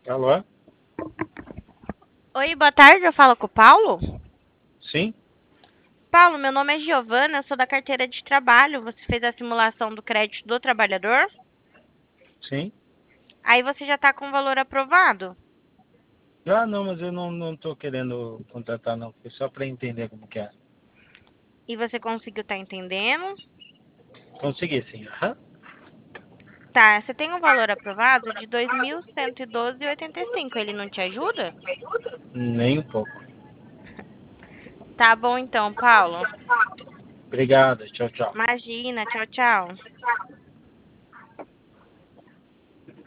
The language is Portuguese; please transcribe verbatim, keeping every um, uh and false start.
Alô? Oi, boa tarde, eu falo com o Paulo. Sim? Paulo, meu nome é Giovana, eu sou da carteira de trabalho. Você fez a simulação do crédito do trabalhador? Sim? Aí você já está com o valor aprovado. Ah, não, mas eu não, não tô querendo contratar, não. Foi só para entender como que é. E você conseguiu estar entendendo? Consegui, sim. Aham. Tá, você tem um valor aprovado de dois mil cento e doze vírgula oitenta e cinco. Ele não te ajuda? Nem um pouco. Tá bom então, Paulo. Obrigado. Tchau, tchau. Imagina, tchau, tchau.